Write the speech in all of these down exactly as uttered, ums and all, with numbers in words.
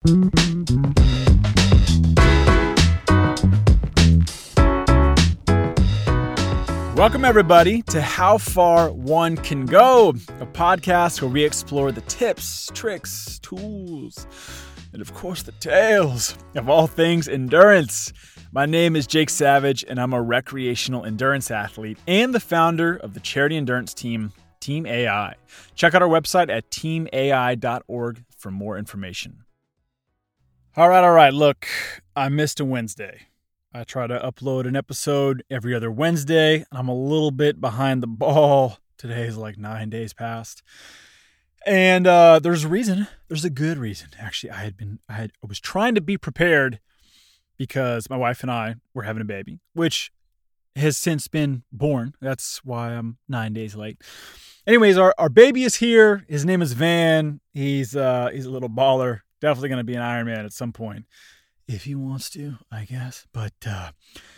Welcome, everybody, to How Far One Can Go, a podcast where we explore the tips, tricks, tools, and of course, the tales of all things endurance. My name is Jake Savage, and I'm a recreational endurance athlete and the founder of the charity endurance team, Team A I. Check out our website at team A I dot org for more information. All right, all right. Look, I missed a Wednesday. I try to upload an episode every other Wednesday. I'm a little bit behind the ball. Today is like nine days past. And uh, there's a reason. There's a good reason. Actually, I had been, I had, I was trying to be prepared because my wife and I were having a baby, which has since been born. That's why I'm nine days late. Anyways, our, our baby is here. His name is Van. He's uh, he's a little baller. Definitely going to be an Ironman at some point. If he wants to, I guess. But uh,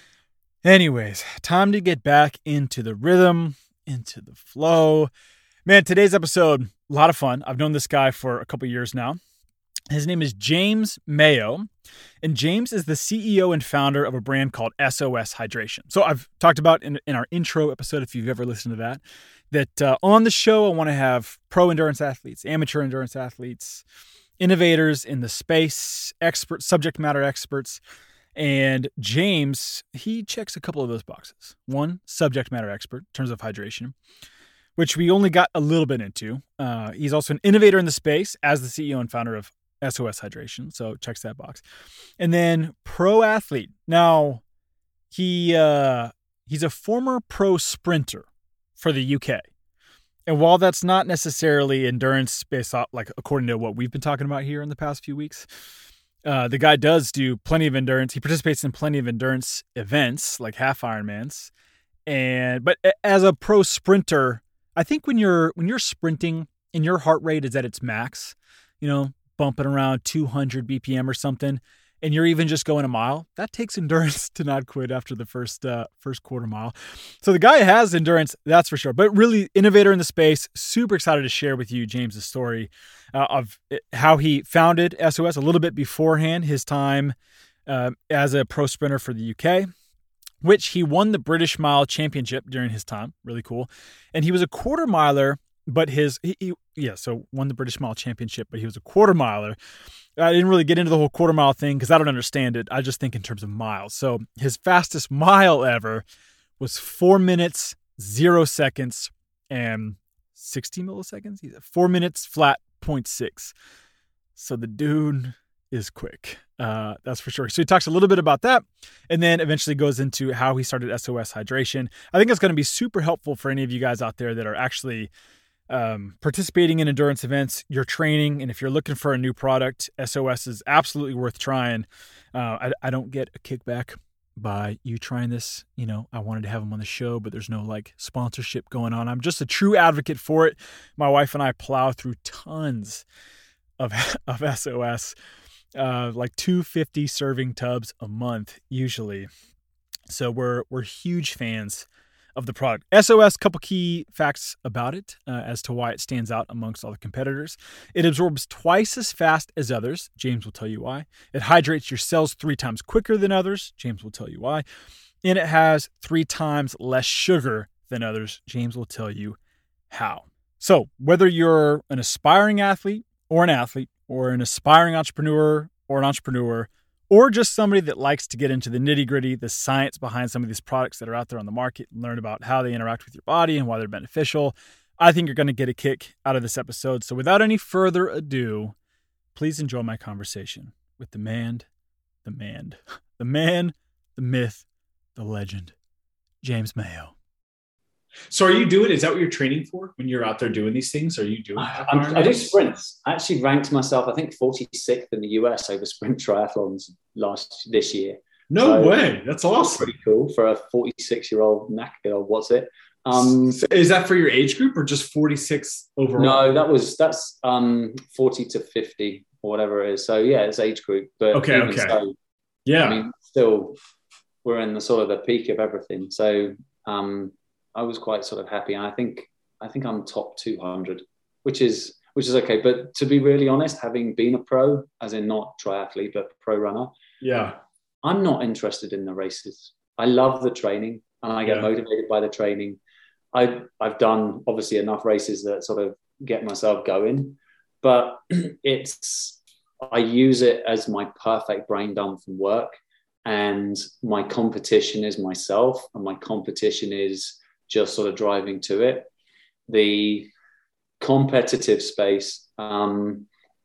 anyways, time to get back into the rhythm, into the flow. Man, today's episode, a lot of fun. I've known this guy for a couple years now. His name is James Mayo. And James is the C E O and founder of a brand called S O S Hydration. So I've talked about in, in our intro episode, if you've ever listened to that, that uh, on the show, I want to have pro endurance athletes, amateur endurance athletes, innovators in the space, experts, subject matter experts. And James, he checks a couple of those boxes. One, subject matter expert in terms of hydration, which we only got a little bit into. Uh, he's also an innovator in the space as the C E O and founder of S O S Hydration. So checks that box. And then pro athlete. Now, he uh, he's a former pro sprinter for the U K. And while that's not necessarily endurance based off, like according to what we've been talking about here in the past few weeks, uh, the guy does do plenty of endurance. He participates in plenty of endurance events like half Ironmans. And but as a pro sprinter, I think when you're when you're sprinting and your heart rate is at its max, you know, bumping around two hundred B P M or something, and you're even just going a mile, that takes endurance to not quit after the first uh, first quarter mile. So the guy has endurance, that's for sure. But really, innovator in the space. Super excited to share with you James's story uh, of how he founded S O S a little bit beforehand, his time uh, as a pro sprinter for the U K, which he won the British Mile Championship during his time. Really cool. And he was a quarter miler, but his, he, he, yeah, so won the British Mile Championship, but he was a quarter miler. I didn't really get into the whole quarter mile thing because I don't understand it. I just think in terms of miles. So his fastest mile ever was four minutes, zero seconds, and sixty milliseconds. He's at four minutes flat, zero point six. So the dude is quick. Uh, that's for sure. So he talks a little bit about that and then eventually goes into how he started S O S Hydration. I think it's going to be super helpful for any of you guys out there that are actually Um, participating in endurance events, you're training, and if you're looking for a new product, S O S is absolutely worth trying. Uh, I, I don't get a kickback by you trying this. You know, I wanted to have them on the show, but there's no like sponsorship going on. I'm just a true advocate for it. My wife and I plow through tons of, of S O S, uh, like two hundred fifty serving tubs a month usually. So we're we're huge fans of the product. S O S, couple key facts about it uh, as to why it stands out amongst all the competitors. It absorbs twice as fast as others. James will tell you why. It hydrates your cells three times quicker than others. James will tell you why. And it has three times less sugar than others. James will tell you how. So whether you're an aspiring athlete or an athlete or an aspiring entrepreneur or an entrepreneur, or just somebody that likes to get into the nitty-gritty, the science behind some of these products that are out there on the market, and learn about how they interact with your body and why they're beneficial, I think you're going to get a kick out of this episode. So without any further ado, please enjoy my conversation with the man, the man, the man, the myth, the legend, James Mayo. So are you doing, is that what you're training for when you're out there doing these things? Are you doing I, I do sprints. I actually ranked myself, I think, forty-sixth in the U S over sprint triathlons last this year. No so, way. That's awesome. Pretty cool for a forty-six-year-old knackered, what's it? Um, so is that for your age group or just forty-six overall? No, that was, that's um, forty to fifty or whatever it is. So yeah, it's age group. But okay, okay. So, yeah. I mean, still, we're in the sort of the peak of everything. So, um, I was quite sort of happy. And I think I think I'm top two hundred, which is, which is okay. But to be really honest, having been a pro, as in not triathlete, but pro runner, yeah, I'm not interested in the races. I love the training and I get yeah. motivated by the training. I, I've done obviously enough races that sort of get myself going, but it's, I use it as my perfect brain dump from work, and my competition is myself, and my competition is just sort of driving to it. The competitive space um,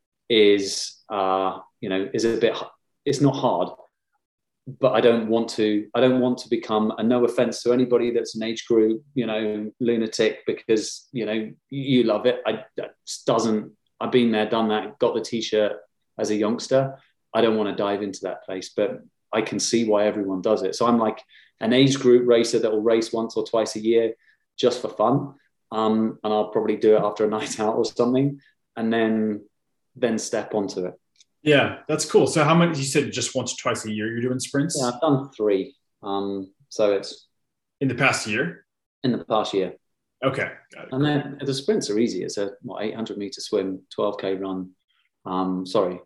is, uh, you know, is a bit, it's not hard, but I don't want to, I don't want to become, and no offense to anybody that's an age group, you know, lunatic, because, you know, you love it. I, that just doesn't, I've been there, done that, got the t-shirt as a youngster. I don't want to dive into that place, but I can see why everyone does it. So I'm like an age group racer that will race once or twice a year just for fun. Um, and I'll probably do it after a night out or something, and then, then step onto it. Yeah, that's cool. So how many, you said just once or twice a year you're doing sprints? Yeah, I've done three. Um, so it's in the past year? In the past year. Okay. Got it. And then the sprints are easy. It's a what, eight hundred meter swim, twelve K run. Um, sorry,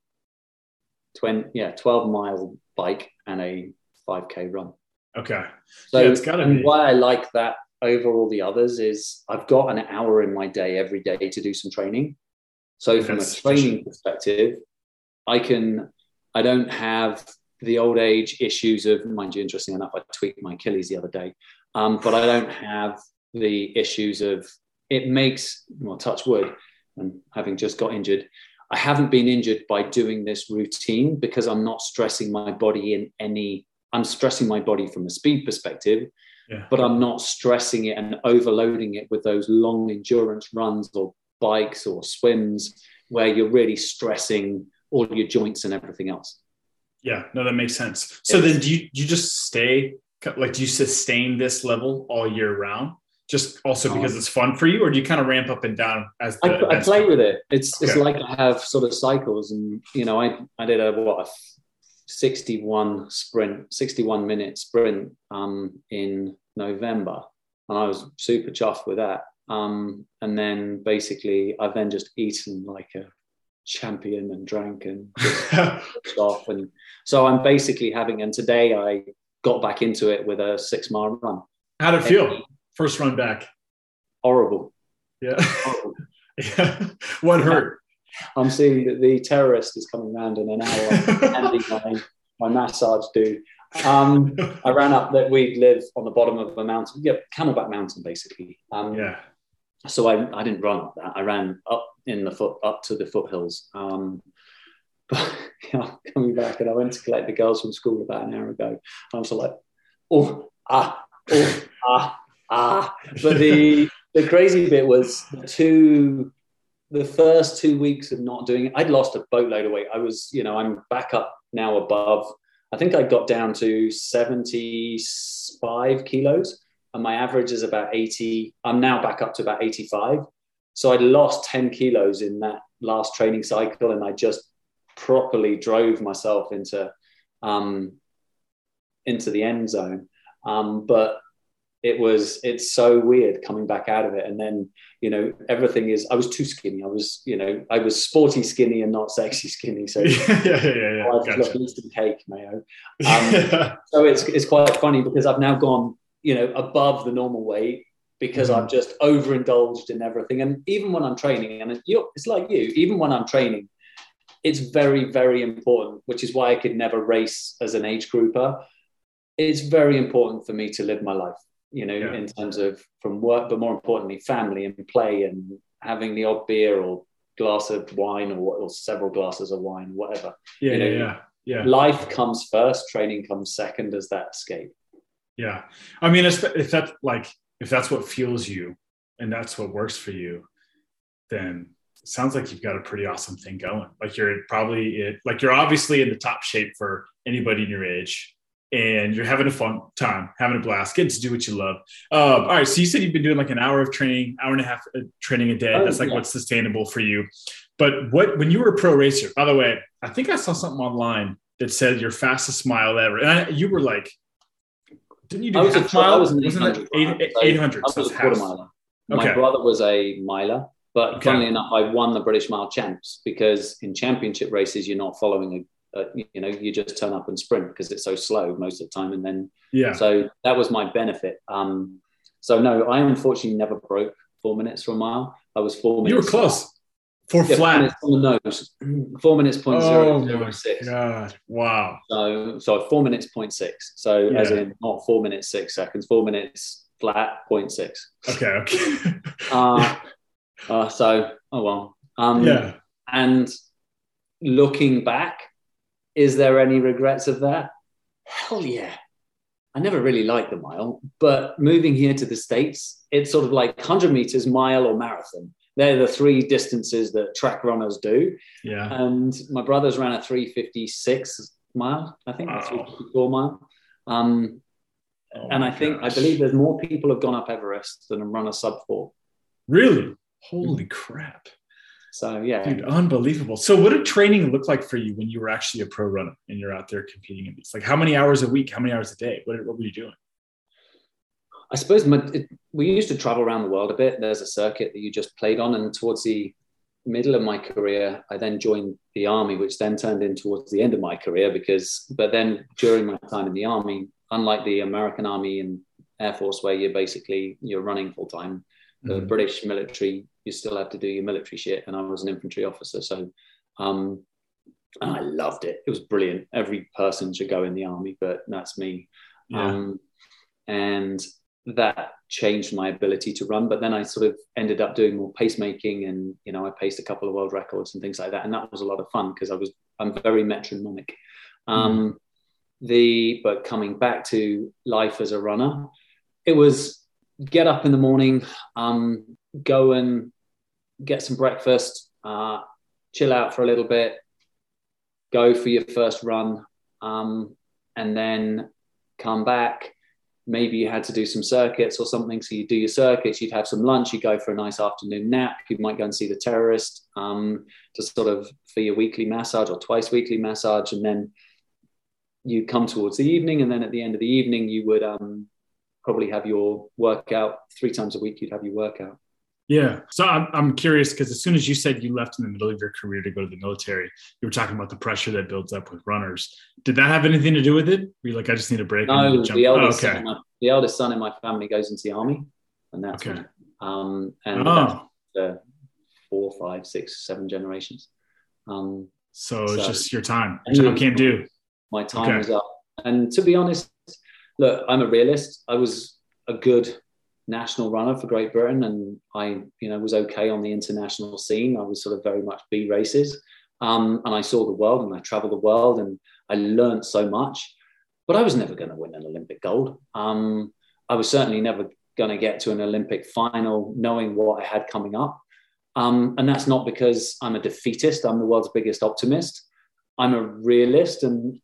twenty, yeah, twelve mile bike and a five K run. Okay. So yeah, it's gotta and be. why I like that over all the others is I've got an hour in my day every day to do some training. So from That's a training efficient. perspective, I can, I don't have the old age issues of, mind you, interesting enough, I tweaked my Achilles the other day, um, but I don't have the issues of, it makes, well, touch wood, and having just got injured, I haven't been injured by doing this routine because I'm not stressing my body in any, I'm stressing my body from a speed perspective, Yeah. but I'm not stressing it and overloading it with those long endurance runs or bikes or swims where you're really stressing all your joints and everything else. Yeah, no, that makes sense. So It's, then do you, you just stay, like, do you sustain this level all year round? Just also because it's fun for you, or do you kind of ramp up and down as the I, I play with it. It's Okay. it's like I have sort of cycles, and you know, I I did a what a sixty-one sprint, sixty-one minute sprint um, in November, and I was super chuffed with that. Um, and then basically, I've then just eaten like a champion and drank and just off, and so I'm basically having. And today I got back into it with a six mile run. How'd it feel? First run back. Horrible. Yeah. Horrible. Yeah. What hurt? I'm seeing that the terrorist is coming around in an hour, ending my, my massage dude. Um, I ran up that we live on the bottom of a mountain, yeah, Camelback Mountain, basically. Um, Yeah. So I, I didn't run up that. I ran up in the foot, up to the foothills. Um, but yeah, coming back, and I went to collect the girls from school about an hour ago. I was like, oh, ah, oh, ah, ah. But the the crazy bit was the two. The first two weeks of not doing it, I'd lost a boatload of weight. I was, you know, I'm back up now above, I think I got down to seventy-five kilos, and my average is about eighty. I'm now back up to about eighty-five. So I lost ten kilos in that last training cycle, and I just properly drove myself into, um, into the end zone. Um, but it was, it's so weird coming back out of it. And then, you know, everything is, I was too skinny. I was, you know, I was sporty skinny and not sexy skinny. So yeah, yeah, yeah, yeah. I was Gotcha. like instant cake, Mayo. Um, so it's, it's quite funny because I've now gone, you know, above the normal weight because Mm-hmm. I've just overindulged in everything. And even when I'm training, and you're, it's like you, even when I'm training, it's very, very important, which is why I could never race as an age grouper. It's very important for me to live my life, you know, Yeah. in terms of from work, but more importantly, family and play and having the odd beer or glass of wine or, or several glasses of wine, whatever. Yeah, you know, yeah, yeah, yeah. Life comes first, training comes second as that escape. Yeah. I mean, if, if that's like, if that's what fuels you and that's what works for you, then it sounds like you've got a pretty awesome thing going. Like you're probably, it, like you're obviously in the top shape for anybody in your age, and you're having a fun time, having a blast, getting to do what you love. Um, all right. So you said you've been doing like an hour of training, hour and a half of training a day. Oh, That's like yeah. what's sustainable for you. But what, when you were a pro racer, by the way, I think I saw something online that said your fastest mile ever. And I, you were like, didn't you do I was, half a, I mile? was an Wasn't eight hundred. it eight, eight hundred? I So was it's a quarter half. miler. My Okay. brother was a miler. But Okay. funnily enough, I won the British Mile Champs because in championship races, you're not following a, a you know, you just turn up and sprint because it's so slow most of the time. And then, Yeah. so that was my benefit. Um, so no, I unfortunately never broke four minutes for a mile. I was four minutes. You were close. Four Yeah, flat. four minutes on the nose. Four minutes point zero Oh zero my six. God. Wow. So, so four minutes point six. So as Yeah. in not four minutes, six seconds, four minutes flat point six. Okay. Okay. Uh, uh, so, oh well. Um, yeah. And looking back, is there any regrets of that? Hell yeah. I never really liked the mile, but moving here to the States, it's sort of like one hundred meters, mile, or marathon. They're the three distances that track runners do. Yeah. And my brothers ran a three fifty-six mile, I think, Wow. three fifty-four mile. Um, Oh and I my think, gosh. I believe there's more people have gone up Everest than have run a sub four. Really? Holy crap. So, yeah. Dude, unbelievable. So what did training look like for you when you were actually a pro runner and you're out there competing in these? Like how many hours a week? How many hours a day? What, what were you doing? I suppose my, it, we used to travel around the world a bit. There's a circuit that you just played on. And towards the middle of my career, I then joined the army, which then turned in towards the end of my career because, but then during my time in the army, unlike the American Army and Air Force, where you're basically, you're running full time, the Mhm. British military, you still have to do your military shit. And I was an infantry officer. So, um, and I loved it. It was brilliant. Every person should go in the army, but that's me. Yeah. Um, and that changed my ability to run. But then I sort of ended up doing more pacemaking and, you know, I paced a couple of world records and things like that. And that was a lot of fun because I was, I'm very metronomic. Um, mm. The, but coming back to life as a runner, it was get up in the morning, um, go and get some breakfast, uh, chill out for a little bit, go for your first run, um, and then come back. Maybe you had to do some circuits or something. So you do your circuits, you'd have some lunch, you go for a nice afternoon nap. You might go and see the terrorist, um, to sort of for your weekly massage or twice weekly massage. And then you come towards the evening. And then at the end of the evening, you would um, probably have your workout three times a week. You'd have your workout. Yeah. So I'm, I'm curious because as soon as you said you left in the middle of your career to go to the military, you were talking about the pressure that builds up with runners. Did that have anything to do with it? Were you like, I just need a break? No, jump? the eldest, oh, okay. son in my, the eldest son in my family goes into the army, and that's okay. when, um, and oh. that's uh, four, five, six, seven generations. Um, so it's so, just your time. Your time came due. My time okay. was up. And to be honest, look, I'm a realist. I was a good national runner for Great Britain, and I, you know, was okay on the international scene. I was sort of very much B races, um, and I saw the world, and I traveled the world, and I learned so much. But I was never going to win an Olympic gold. Um, I was certainly never going to get to an Olympic final, knowing what I had coming up. Um, and that's not because I'm a defeatist. I'm the world's biggest optimist. I'm a realist, and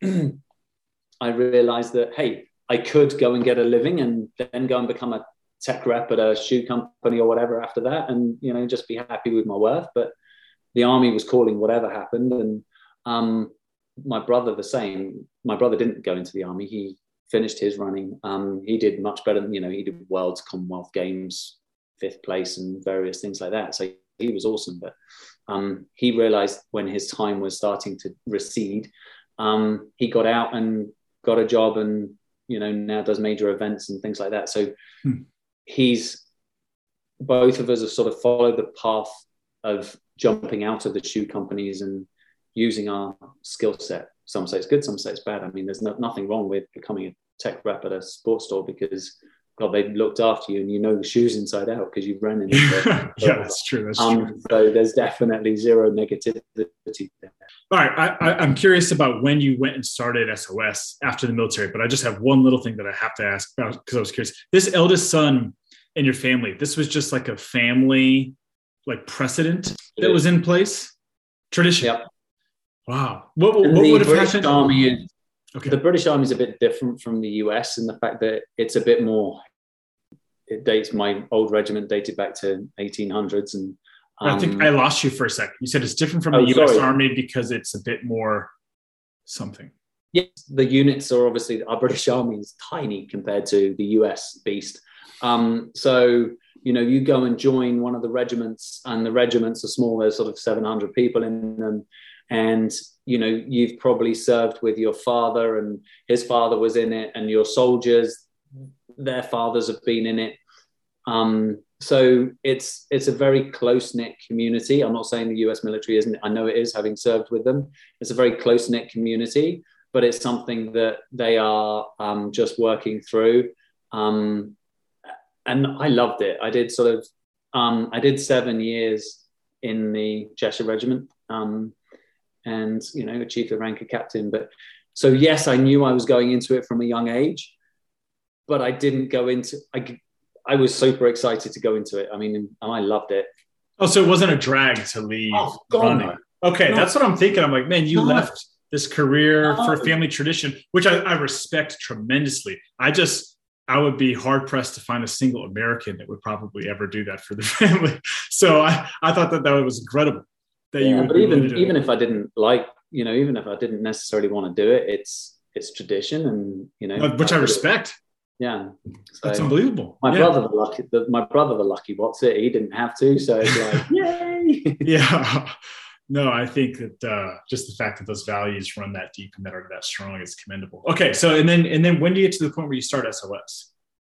I realized that hey, I could go and get a living, and then go and become a tech rep at a shoe company or whatever after that, and you know, just be happy with my worth. But the army was calling whatever happened, and um, my brother the same. My brother didn't go into the army. He finished his running. Um, he did much better than, you know, he did Worlds, Commonwealth Games, fifth place, and various things like that. So he was awesome. But um, he realized when his time was starting to recede, um, he got out and got a job, and you know, now does major events and things like that. So. Hmm. He's, both of us have sort of followed the path of jumping out of the shoe companies and using our skill set. Some say it's good, some say it's bad. I mean, there's no, nothing wrong with becoming a tech rep at a sports store because, God, they've looked after you and you know the shoes inside out because you've run in it. Yeah, that's true. That's um, true. So there's definitely zero negativity there. All right. I, I, I'm curious about when you went and started S O S after the military, but I just have one little thing that I have to ask about because I was curious. This eldest son in your family, this was just like a family like precedent that was in place? Tradition? Yep. Wow. What, what, what would have British happened? Army is, okay. The British Army is a bit different from the U S in the fact that it's a bit more, it dates, my old regiment dated back to eighteen hundreds. And um, I think I lost you for a second. You said it's different from oh, the U S sorry. Army because it's a bit more something. Yes, the units are obviously, our British Army is tiny compared to the U S beast. Um, so you know, you go and join one of the regiments, and the regiments are small. There's sort of seven hundred people in them. And, you know, you've probably served with your father, and his father was in it, and your soldiers, their fathers have been in it. Um, so it's it's a very close-knit community. I'm not saying the U S military isn't. I know it is, having served with them. It's a very close-knit community, but it's something that they are um, just working through. Um, and I loved it. I did sort of, um, I did seven years in the Cheshire Regiment. Um, and, you know, achieved the rank of captain. But so, yes, I knew I was going into it from a young age, but I didn't go into, I, I was super excited to go into it. I mean, and I loved it. Oh, so it wasn't a drag to leave Oh, God, running. no. Okay, No. that's what I'm thinking. I'm like, man, you No. left this career No. for family tradition, which I, I respect tremendously. I just, I would be hard pressed to find a single American that would probably ever do that for the family. So I, I thought that that was incredible. That you Yeah, would but be even willing to- even if I didn't like, you know, even if I didn't necessarily want to do it, it's it's tradition, and you know, which I respect. Yeah, so That's unbelievable. My Yeah. brother, the lucky, the, my brother, the lucky what's it? He didn't have to, so it's like, yay! Yeah. No, I think that uh, just the fact that those values run that deep and that are that strong is commendable. Okay, so and then and then when do you get to the point where you start S O S?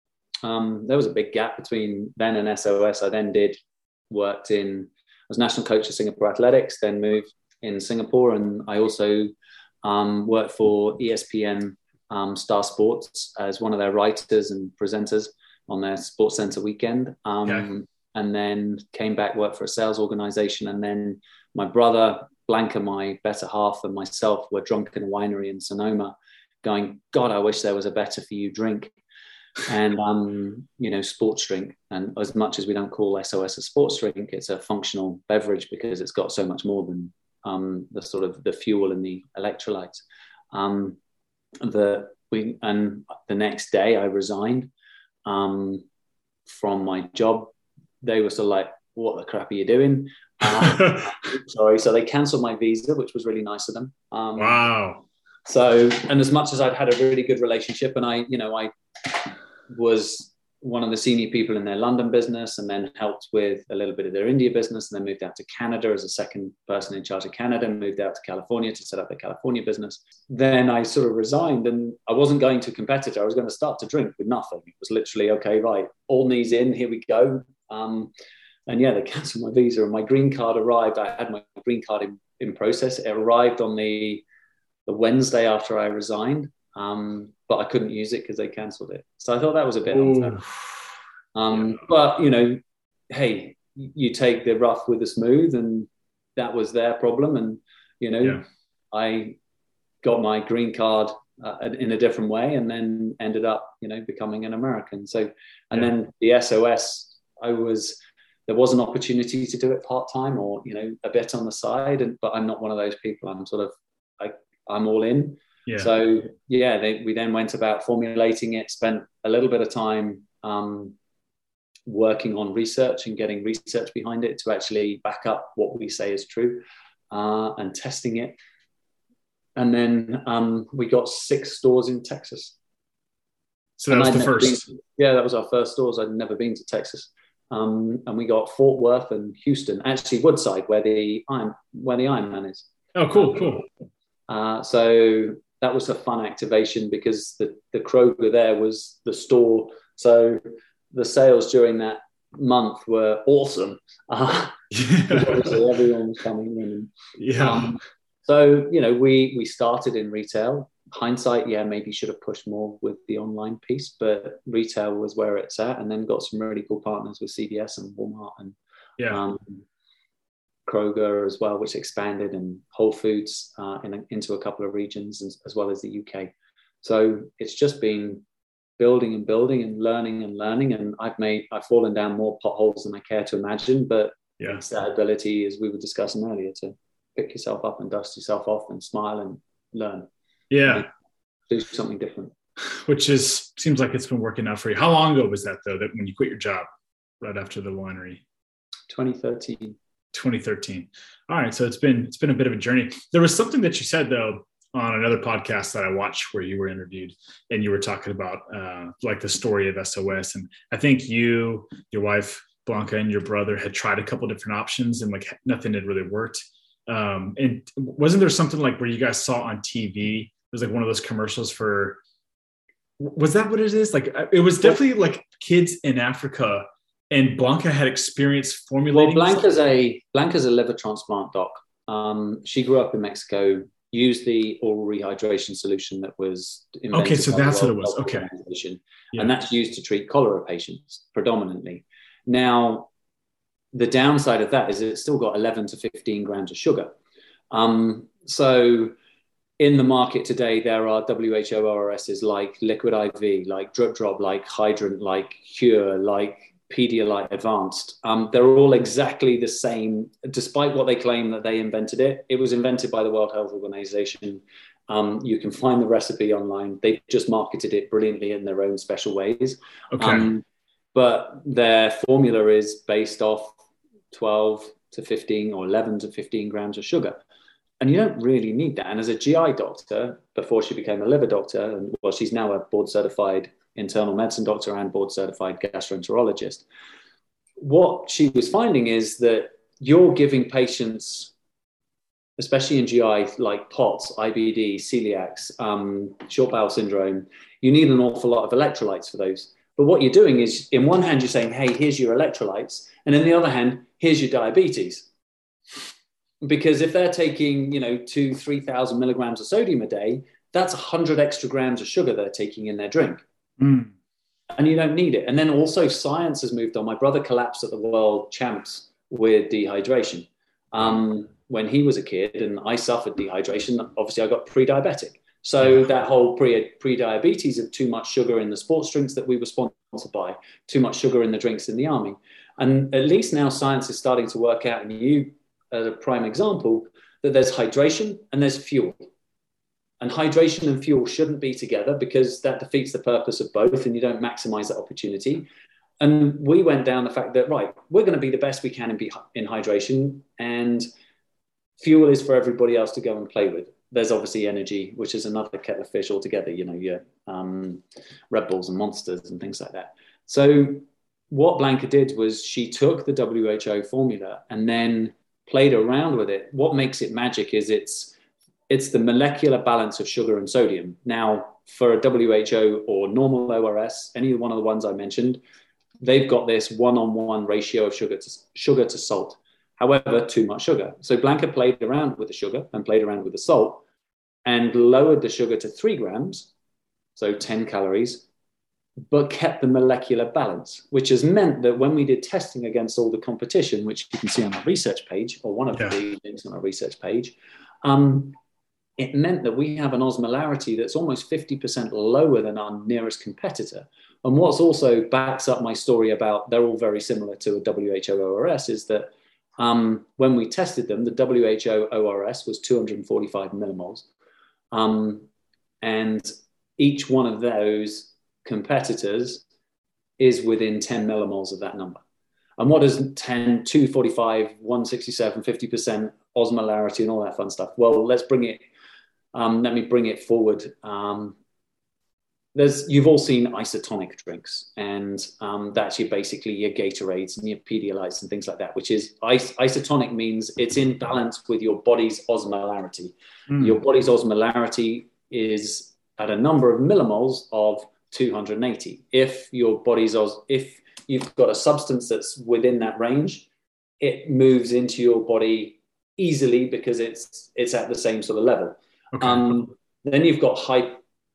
Um, there was a big gap between then and S O S. I then did worked in. I was national coach of Singapore Athletics, then moved in Singapore, and I also um, worked for E S P N um, Star Sports as one of their writers and presenters on their Sports Center weekend. Um, Okay. And then came back, worked for a sales organization, and then my brother Blanca, my better half, and myself were drunk in a winery in Sonoma, going, God, I wish there was a better for you drink. And, um, you know, sports drink. And as much as we don't call S O S a sports drink, it's a functional beverage because it's got so much more than um, the sort of the fuel and the electrolytes. Um, the, we, and the next day I resigned um, from my job. They were sort of like, what the crap are you doing? Um, sorry. So they canceled my visa, which was really nice of them. Um, Wow. So, and as much as I'd had a really good relationship, and I, you know, I was one of the senior people in their London business, and then helped with a little bit of their India business, and then moved out to Canada as a second person in charge of Canada, and moved out to California to set up the California business. Then I sort of resigned, and I wasn't going to competitor. I was going to start to drink with nothing. It was literally, okay, right, all knees in, here we go. Um, and yeah, they canceled my visa, and my green card arrived. I had my green card in, in process. It arrived on the, the Wednesday after I resigned. Um, but I couldn't use it because they cancelled it. So I thought that was a bit unfair. Um, Yeah. But, you know, hey, you take the rough with the smooth, and that was their problem. And, you know, Yeah. I got my green card uh, in a different way, and then ended up, you know, becoming an American. So, and Yeah. then the S O S, I was, there was an opportunity to do it part-time or, you know, a bit on the side. And, but I'm not one of those people. I'm sort of, I, I'm all in. Yeah. So yeah, they, we then went about formulating it, spent a little bit of time um, working on research and getting research behind it to actually back up what we say is true, uh, and testing it. And then um, we got six stores in Texas. So that And was I'd the never first. been- yeah, that was our first stores. I'd never been to Texas. Um, and we got Fort Worth and Houston, actually Woodside, where the Iron, where the Ironman is. Oh, cool, cool. Uh, so that was a fun activation because the, the Kroger there was the store. So the sales during that month were awesome. Uh, Yeah. obviously everyone was coming in. And, Yeah. um, so, you know, we, we started in retail. Hindsight, yeah, maybe should have pushed more with the online piece, but retail was where it's at, and then got some really cool partners with C V S and Walmart and Yeah. um, Kroger as well, which expanded, and Whole Foods uh, in, into a couple of regions, as, as well as the U K. So it's just been building and building and learning and learning. And I've made, I've fallen down more potholes than I care to imagine, but Yeah. it's that ability, as we were discussing earlier, to pick yourself up and dust yourself off and smile and learn, Yeah. do something different. Which is, seems like it's been working out for you. How long ago was that though, that when you quit your job right after the winery? twenty thirteen. twenty thirteen. All right. So it's been, it's been a bit of a journey. There was something that you said though, on another podcast that I watched where you were interviewed, and you were talking about uh, like the story of S O S. And I think you, your wife Blanca, and your brother had tried a couple different options, and like nothing had really worked. Um, and wasn't there something like where you guys saw on T V? It was like one of those commercials for. Was that what it is? Like it was definitely like kids in Africa, and Blanca had experience formulating. Well, Blanca's a Blanca's a liver transplant doc. Um, she grew up in Mexico, used the oral rehydration solution that was invented. Okay, so that's what it was. Okay, yeah. And that's used to treat cholera patients predominantly. Now, the downside of that is it's still got eleven to fifteen grams of sugar. Um, so. In the market today, there are W H O O R Ss like Liquid I V, like Drip Drop, like Hydrant, like Cure, like Pedialyte Advanced. Um, they're all exactly the same, despite what they claim that they invented it. It was invented by the World Health Organization. Um, you can find the recipe online. They just marketed it brilliantly in their own special ways. Okay. Um, but their formula is based off twelve to fifteen or eleven to fifteen grams of sugar. And you don't really need that. And as a G I doctor, before she became a liver doctor, and well, she's now a board certified internal medicine doctor and board certified gastroenterologist. What she was finding is that you're giving patients, especially in G I, like POTS, I B D, celiacs, um, short bowel syndrome, you need an awful lot of electrolytes for those. But what you're doing is, in one hand, you're saying, hey, here's your electrolytes. And in the other hand, here's your diabetes. Because if they're taking, you know, two, three thousand milligrams of sodium a day, that's a hundred extra grams of sugar they're taking in their drink. Mm. And you don't need it. And then also science has moved on. My brother collapsed at the world champs with dehydration um, when he was a kid, and I suffered dehydration. Obviously, I got pre-diabetic. So that whole pre, pre-diabetes of too much sugar in the sports drinks that we were sponsored by, too much sugar in the drinks in the army. And at least now science is starting to work out, and you, as a prime example, that there's hydration and there's fuel. And hydration and fuel shouldn't be together because that defeats the purpose of both and you don't maximize that opportunity. And we went down the fact that, right, we're going to be the best we can in, be, in hydration, and fuel is for everybody else to go and play with. There's obviously energy, which is another kettle of fish altogether, you know, your um, Red Bulls and Monsters and things like that. So what Blanca did was she took the W H O formula and then played around with it. What makes it magic is it's it's the molecular balance of sugar and sodium. Now, for a W H O or normal O R S, any one of the ones I mentioned, they've got this one-on-one ratio of sugar to sugar to salt. However, too much sugar. So Blanca played around with the sugar and played around with the salt and lowered the sugar to three grams, so ten calories, but kept the molecular balance, which has meant that when we did testing against all the competition, which you can see on our research page, or one of yeah. the links on our research page, um, it meant that we have an osmolarity that's almost fifty percent lower than our nearest competitor. And what's also backs up my story about they're all very similar to a W H O O R S is that um, when we tested them, the W H O O R S was two hundred forty-five millimoles. Um, and each one of those competitors is within ten millimoles of that number. And what does ten, two forty-five, one sixty-seven, fifty percent osmolarity and all that fun stuff? Well, let's bring it, um, let me bring it forward. Um, there's, you've all seen isotonic drinks, and um, that's your basically your Gatorades and your Pedialytes and things like that, which is is isotonic means it's in balance with your body's osmolarity. Mm. Your body's osmolarity is at a number of millimoles of two hundred eighty. If your body's os, if you've got a substance that's within that range, it moves into your body easily because it's it's at the same sort of level. Okay. Um, then you've got hy-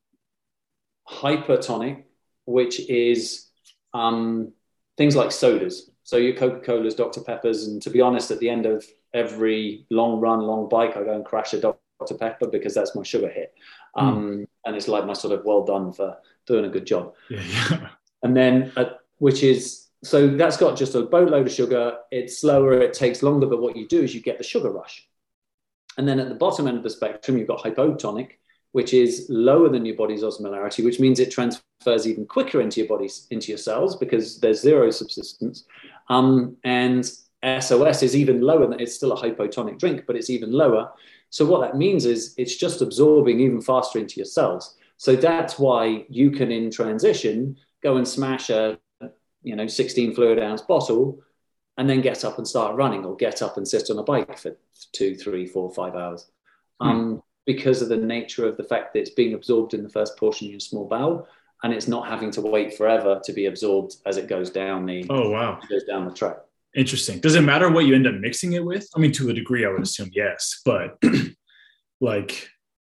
hypertonic, which is um, things like sodas. So your Coca-Colas, Doctor Peppers, and to be honest, at the end of every long run, long bike, I go and crash a Doctor Pepper because that's my sugar hit. Um, mm. And it's like my sort of well done for doing a good job. Yeah, yeah. And then, uh, which is, so that's got just a boatload of sugar. It's slower, it takes longer, but what you do is you get the sugar rush. And then at the bottom end of the spectrum, you've got hypotonic, which is lower than your body's osmolarity, which means it transfers even quicker into your body's, into your cells because there's zero subsistence. Um, and S O S is even lower than, it's still a hypotonic drink, but it's even lower. So what that means is it's just absorbing even faster into your cells. So that's why you can, in transition, go and smash a, you know, sixteen fluid ounce bottle and then get up and start running, or get up and sit on a bike for two, three, four, five hours. Hmm. Um, because of the nature of the fact that it's being absorbed in the first portion of your small bowel, and it's not having to wait forever to be absorbed as it goes down the, oh, wow. goes down the track. Interesting. Does it matter what you end up mixing it with? I mean, to a degree, I would assume yes, but like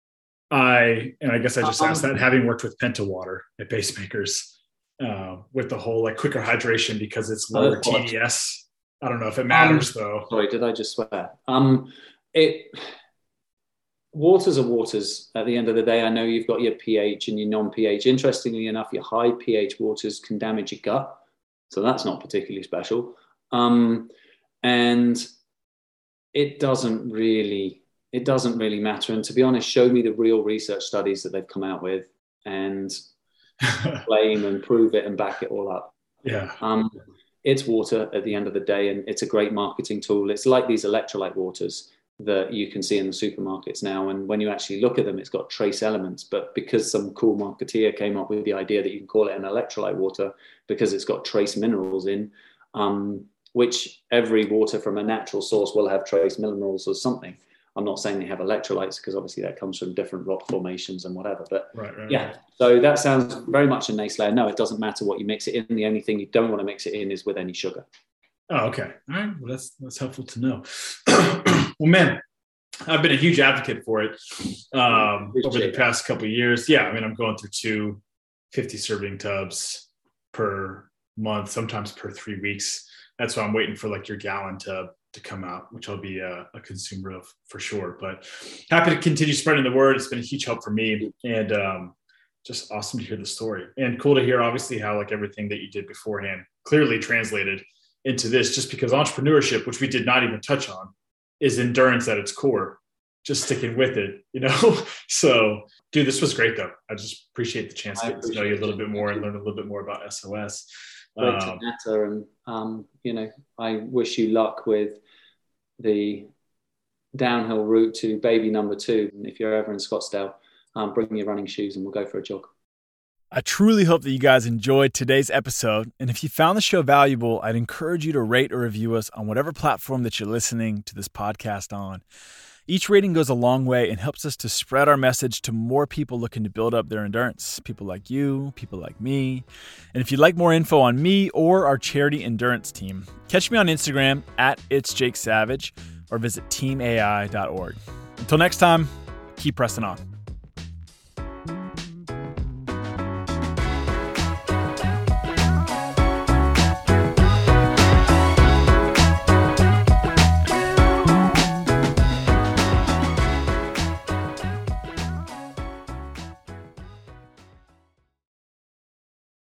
I, and I guess I just asked that having worked with Penta Water at Pacemakers, uh, with the whole like quicker hydration because it's lower T D S. I don't know if it matters um, though. Sorry, did I just swear? Um, it waters are waters. At the end of the day, I know you've got your pH and your non-pH. Interestingly enough, your high pH waters can damage your gut, so that's not particularly special. Um, and it doesn't really, it doesn't really matter. And to be honest, show me the real research studies that they've come out with and claim and prove it and back it all up. Yeah. Um, it's water at the end of the day, and it's a great marketing tool. It's like these electrolyte waters that you can see in the supermarkets now. And when you actually look at them, it's got trace elements, but because some cool marketeer came up with the idea that you can call it an electrolyte water because it's got trace minerals in, um, which every water from a natural source will have trace minerals or something. I'm not saying they have electrolytes because obviously that comes from different rock formations and whatever, but right, right, yeah. Right. So that sounds very much a naysay. No, it doesn't matter what you mix it in. The only thing you don't want to mix it in is with any sugar. Oh, okay. All right. Well, that's, that's helpful to know. Well, man, I've been a huge advocate for it um, over the past couple of years. Yeah. I mean, I'm going through two fifty serving tubs per month, sometimes per three weeks. That's why I'm waiting for like your gallon tub to come out, which I'll be a, a consumer of for sure. But happy to continue spreading the word. It's been a huge help for me, and um, just awesome to hear the story, and cool to hear obviously how like everything that you did beforehand clearly translated into this, just because entrepreneurship, which we did not even touch on, is endurance at its core, just sticking with it, you know? So dude, this was great though. I just appreciate the chance to get to know you a little bit more and learn a little bit more about S O S. Great to matter, and um, you know, I wish you luck with the downhill route to baby number two. And if you're ever in Scottsdale, um, bring your running shoes and we'll go for a jog. I truly hope that you guys enjoyed today's episode. And if you found the show valuable, I'd encourage you to rate or review us on whatever platform that you're listening to this podcast on. Each rating goes a long way and helps us to spread our message to more people looking to build up their endurance. People like you, people like me. And if you'd like more info on me or our charity endurance team, catch me on Instagram at It's Jake Savage or visit team A I dot org. Until next time, keep pressing on.